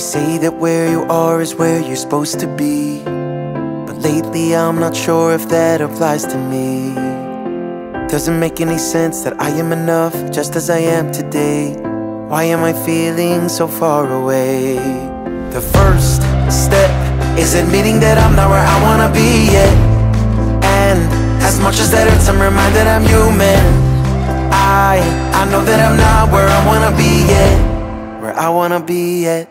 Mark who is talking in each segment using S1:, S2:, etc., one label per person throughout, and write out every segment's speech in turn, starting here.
S1: say that where you are is where you're supposed to be, but lately I'm not sure if that applies to me. Doesn't make any sense that I am enough just as I am today. Why am I feeling so far away? The first step is admitting that I'm not where I wanna be yet. And as much as that hurts, I'm reminded I'm human. I know that I'm not where I wanna be yet, where I wanna be yet.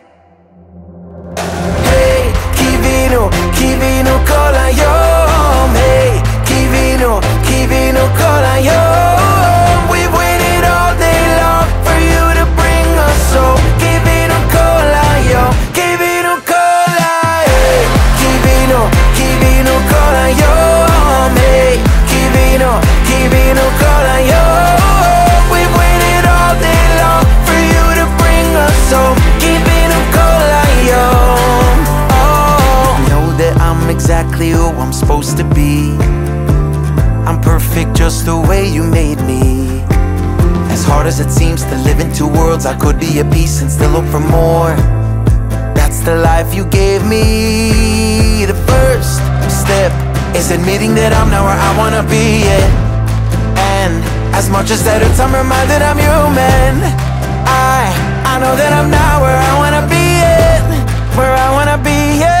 S1: Hey, chi vino con la yom. Hey, chi vino con la yom. We've waited all day long for you to bring us home. Chi vino con la yom, chi vino con la. Hey, chi vino con la yom. Hey, chi vino con la yom. We've waited all day long for you to bring us home. Chi vino con la yom. Oh, know that I'm exactly who I'm supposed to be. I'm perfect just the way you made me. As hard as it seems to live in two worlds, I could be a piece and still hope for more. That's the life you gave me. The first step is admitting that I'm not where I wanna be yet. And as much as that hurts, I'm reminded I'm human. I know that I'm not where I wanna be yet, where I wanna be yet.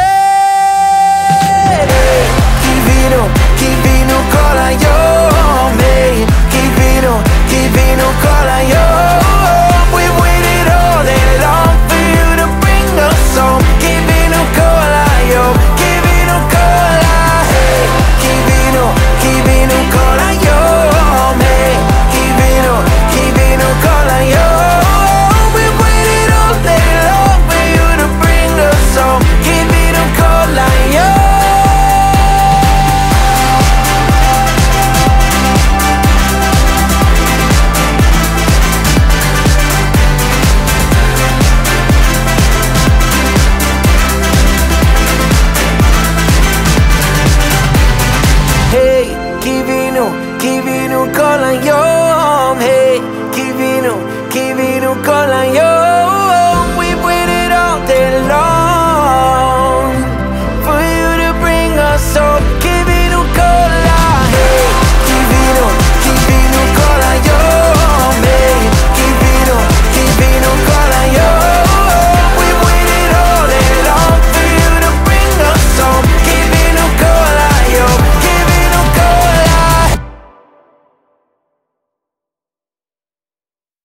S1: Chi vino con la yom. Hey, chi vino con la yom. We waited all day long for you to bring us home. Chi vino con la yom, chi vino con la. Hey, chi vino con la yom. Hey, chi vino con la yom. We waited all day long for you to bring us home. Chi vino con la yom. Chi vino con la yom. Hey, chi vino con la yom.